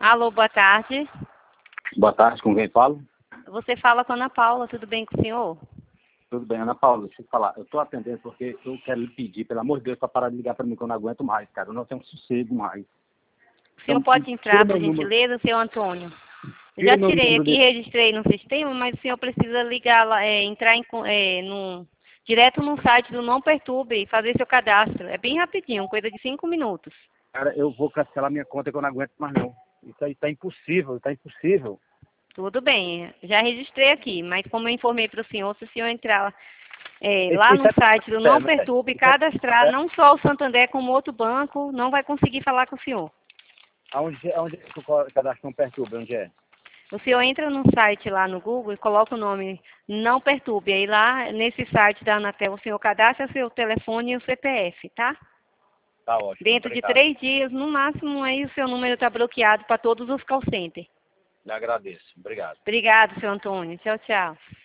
Alô, boa tarde. Boa tarde, com quem falo? Você fala com a Ana Paula, tudo bem com o senhor? Tudo bem, Ana Paula, deixa eu te falar. Eu estou atendendo porque eu quero lhe pedir, pelo amor de Deus, para parar de ligar para mim, que eu não aguento mais, cara. Eu não tenho sossego mais. O senhor Então, pode entrar, tira por meu número. gentileza, seu Antônio? Eu Tira já meu tirei número aqui, de... registrei no sistema, mas o senhor precisa ligar lá, entrar direto no site do Não Perturbe e fazer seu cadastro. É bem rapidinho, coisa de 5 minutos. Cara, eu vou cancelar minha conta que eu não aguento mais, não. Isso aí tá impossível, tá impossível. Tudo bem, já registrei aqui, mas como eu informei para o senhor, se o senhor entrar lá no Isso site do Não Perturbe e isso é, cadastrar é, não só o Santander como outro banco, não vai conseguir falar com o senhor. aonde é que o cadastro não perturba? Onde é? O senhor entra no site lá no Google e coloca o nome Não Perturbe. Aí lá, nesse site da Anatel, o senhor cadastra seu telefone e o CPF, tá? Tá ótimo, Dentro de obrigado. 3 dias, no máximo, aí o seu número está bloqueado para todos os call centers. Lhe agradeço, obrigado. Obrigado, seu Antônio. Tchau, tchau.